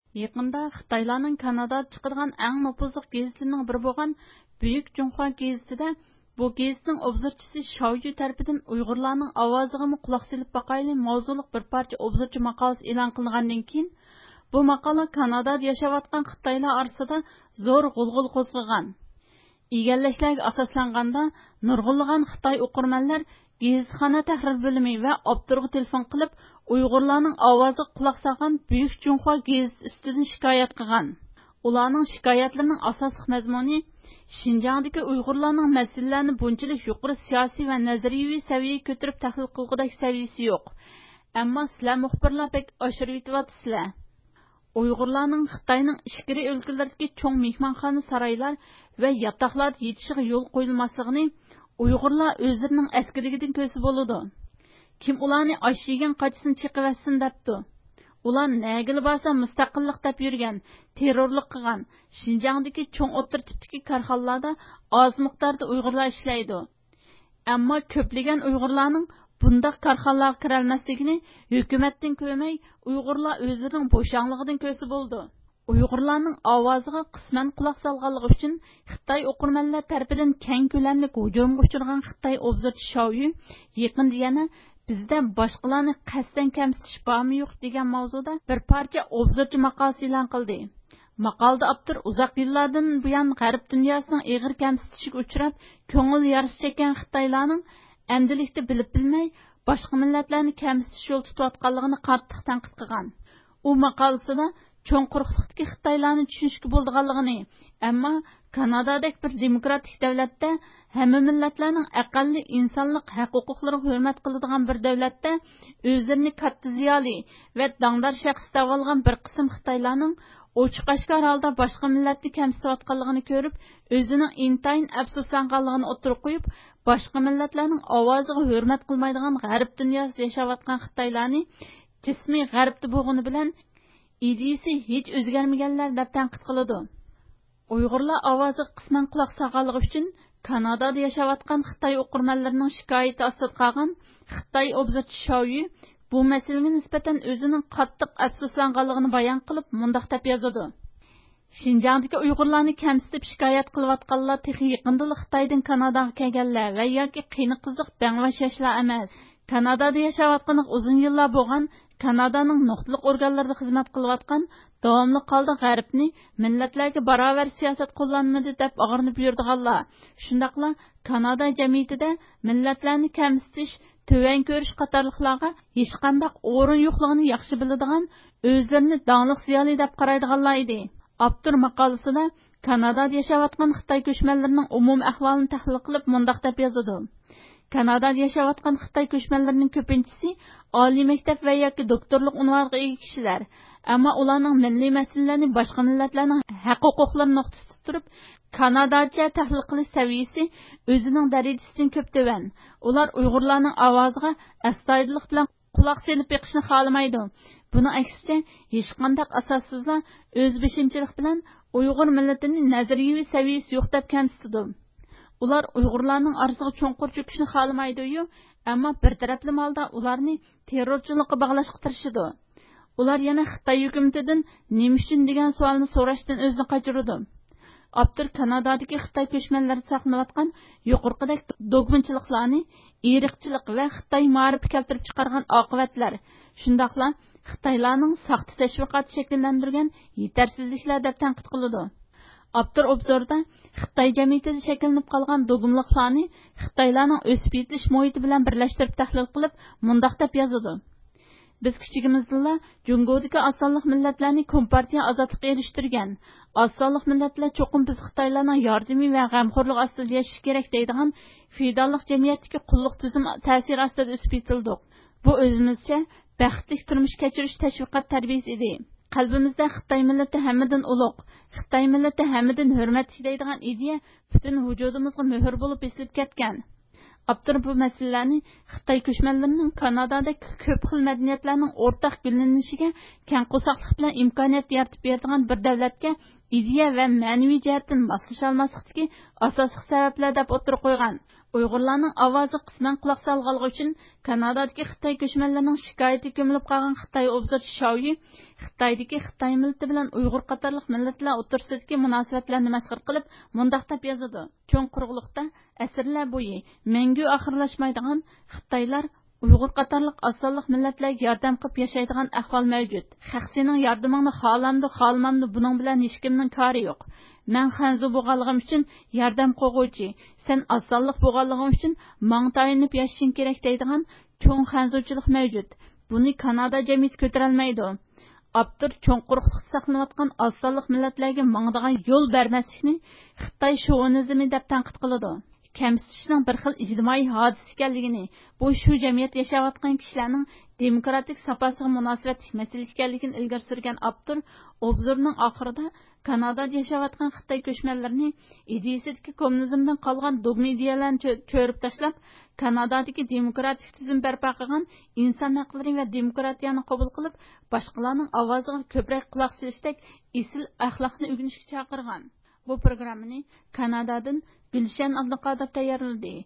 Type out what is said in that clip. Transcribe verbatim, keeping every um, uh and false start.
Yaqında Xitoylarning Kanadada chiqargan eng nopuzli gazetlarining biri bo'lgan Buyuk Junxo gazetida bu gazetning obzorchisi Shauyu tarafidan Uyg'urlarning ovoziga quloq solib boqayli mavzuliq bir parcha obzorchi maqolasi e'lon qilingandan keyin bu maqola Kanadada yashayotgan Xitoylar orasida zo'r g'ulg'ul qo'zg'agan. Egallashlarga asoslanganda nurg'unlagan Xitoy o'qirmanlar gazetxona tahrir bo'limi va obturg'i telefon qilib Uyg'urlarning ovoziga quloq solgan Buyuk Junxo gazeti ustidan shikoyat qilgan. Ularning shikoyatlarining asosiy mazmuni Şinjandagi Uyg'urlarning masalalarini bunchalik yuqori siyosiy va nazariyaviy saviyaga ko'tarib tahlil qilgudek saviyasi yo'q. Ammo sizlar muxbirlar pek oshirib yetyapsizlar. Uyg'urlarning Xitoyning ichkari o'lkalardagi cho'ng mehmonxona saroylar va yotoqlarda yetishiga yo'l qo'yilmasligini Uyg'urlar o'zlarining askarigidan ko'rsa bo'ladi. Kim ularni osh yegan qochsin chiqaversin debdi. Ular nagili bo'lsa mustaqillik deb yurgan, terrorlik qilgan, Şinjandagi cho'ng o'tir tipdagi korxonalarda oz miqdorda Uyg'urlar ishlaydi. Ammo ko'plagan Uyg'urlarning bundaq korxonalarga kira olmasligini hukumatdan ko'rmay Uyg'urlar o'zlarining bo'shanligidan ko'rsa bo'ldi. Uyg'urlarning ovoziga qisman quloq solganligi uchun Xitoy o'qirmanlar tarafidan keng ko'lamli hujumga uchragan Xitoy obzorchi Shauyu yaqinda yana bizda boshqalarni qasddan kamsitish bormi yo'q degan mavzuda bir parcha obzorchi maqolasi e'lon qildi. Maqolda avtor uzoq yillardan buyon g'arb dunyosining ig'ir kamsitishiga uchrab, ko'ngil yarasi chekkan Xitoylarning amdilikda bilib bilmay boshqa millatlarni kamsitish yo'l tutayotganligini qattiq tanqid qilgan. U maqolasida cho'ng quruqlikdagi Xitoylarni tushunishga bo'lganligini, ammo Kanadadagi bir demokratik davlatda hamma millatlarning aqalli insonlik haq-huquqlariga hurmat qiladigan bir davlatda o'zlarini katta ziyoli va dangdar shaxs deb olgan bir qism Xitoylarning ochiq-oshkor holda boshqa millatni kamsitayotganligini ko'rib, o'zining intayin afsuslanganligini o'tirib qo'yib, boshqa millatlarning ovoziga hurmat qilmaydigan g'arb dunyosida yashayotgan Xitoylarni jismiy g'arbda bo'lgani bilan ideyasi hech o'zgarmaganlar deb tanqid qiladi. Uyg'urlar ovoziga qisman quloq solganligi uchun Kanadada yashayotgan Xitoy o'qirmanlarining shikoyati ostida qolgan Xitoy obzorchi Shauyu bu masalaga nisbatan o'zining qattiq afsuslanganligini bayon qilib, mundaq deb yozadi. Şinjandagi Uyg'urlarni kamsitib shikoyat qilayotganlar texi yaqinda Xitoydan Kanadaga kelganlar va yoki qiyni qiziq bangvash yoshlar emas. Kanadada yashayotgan uzun yillar bo'lgan Kanadaning nuqtaliq organlarida xizmat qilayotgan davomli holda g'arbni millatlarga barobar siyosat qo'llanmadi deb og'rinib yurdiganlar. Shundaqla Kanada jamiyatida millatlarni kamsitish, töven ko'rish qatorliqlarga hech qanday o'rin yo'qligini yaxshi biladigan, o'zlarini danglik ziyoli deb qaraydiganlar edi. Avtor maqolasida Kanadada yashayotgan Xitoy ko'chmanlarining umumiy ahvolini tahlil qilib, mundaq deb yozadi. Kanadada yashayotgan Xitoy ko'chmanlarining ko'pinchisi oliy maktab va yoki doktorlik unvoniga ega kishilar. Ammo ularning milliy masalalarni boshqa millatlarning haq-huquqlari nuqtasida turib, Kanadacha tahlil qilish saviyasi o'zining darajasidan ko'p tuvan. Ular Uyg'urlarning ovoziga astoydillik bilan quloq solib yiqishni xohlamaydi. Buni aksicha hech qanday asossizlar o'z beshimchilik bilan Uyg'ur millatining nazariyaviy saviyasi yo'q deb kamsitadi. Ular Uyg'urlarning orasiga cho'nqur cho'kishni xohlamaydi-yu, ammo bir tarafli holda ularni terrorchilikqa bog'lashga tirishadi. Ular yana Xitoy hukumatidan nima uchun degan savolni so'rashdan o'zini qochiradi. Avtor Kanadadagi Xitoy ko'chmanlari saqlanayotgan yuqorqidek dogmachiliklarni, irqchilik va Xitoy ma'rifi keltirib chiqargan oqibatlar, shundaqla Xitoylarning saxta tashviqot shakllantirgan yetarsizliklar deb tanqid qiladi. Avtor obzorda Xitoy jamiyatida shakllanib qolgan dogmaliklarni Xitoylarning o'sib yetilish muhiti bilan birlashtirib tahlil qilib, mundaq deb yozadi. Biz kichigimizda Jungodagi osonliq millatlarni kompartiya ozodlikka erishtirgan. Osonliq millatlar cho'qim biz Xitoylarning yordami va g'amxo'rlik ostida yashash kerak deydigan feodallik jamiyatdagi qulluq tuzum ta'siri ostida o'sib yetildik. Bu o'zimizcha baxtli turmush kechirish tashviqot tarbiyasi edi. Qalbimizda Xitoy millati hammadan ulug', Xitoy millati hammadan hurmatli deydigan ideya butun vujudimizga muhr bo'lib esilib ketgan. Avtor bu masalalarni Xitoy ko'chmanlarining Kanadada ko'p xil madaniyatlarning o'rtaq gullanishiga keng qo'saqlik bilan imkoniyat yaratib beradigan bir davlatga ideya va ma'naviy jihatdan moslasha olmaslikdagi asosiy sabablar deb o'tirib qo'ygan. Uyg'urlarning ovozi qisman quloq solganligi uchun Kanadadagi Xitoy ko'chmanlarining shikoyati ko'milib qolgan Xitoy obzorchi Shauyi Xitoydagi Xitoy millati bilan Uyg'ur qatorliq millatlar o'rtasidagi munosabatlarni masxar qilib, mundaq deb yozadi. Cho'ng quruqliqda asrlar bo'yi mangu oxirlashmaydigan Xitoylar Uyg'ur qatorliq osonliq millatlarga yordam qilib yashaydigan ahvol mavjud. Xalqsining yordamingni xolamdi, xolamamdi, buning bilan hech kimning kori yo'q. Men xanzu bo'lganligim uchun yordam qo'g'uvchi, sen osonliq bo'lganliging uchun manga tayinib yashashing kerak deydigan cho'ng xanzuchilik mavjud. Buni Kanada jamiyati ko'tara olmaydi. Abdur cho'ng quruqliqda saqlanayotgan osonliq millatlarga mangdigan yo'l bermaslikni Xitoy shovinizmi deb tanqid qiladi. Kamsitishning bir xil ijtimoiy hodisa ekanligini, bu shu jamiyat yashayotgan kishilarning demokratik sapasiga munosabatli masala ekanligini ilgari surgan Abdur obzorning oxirida Kanadada yashayotgan Xitoy ko'chmanlarini ideyasidagi kommunizmdan qolgan dogma ideyalarni cho'rib tashlab, Kanadadagi demokratik tizim barpo qilgan inson haqlari va demokratiyani qabul qilib, boshqalarning ovoziga ko'proq quloq solishdek isil axloqni o'rganishga chaqirgan. Bu programmani Kanadadan Gülşen Abdulqadir tayyorladi.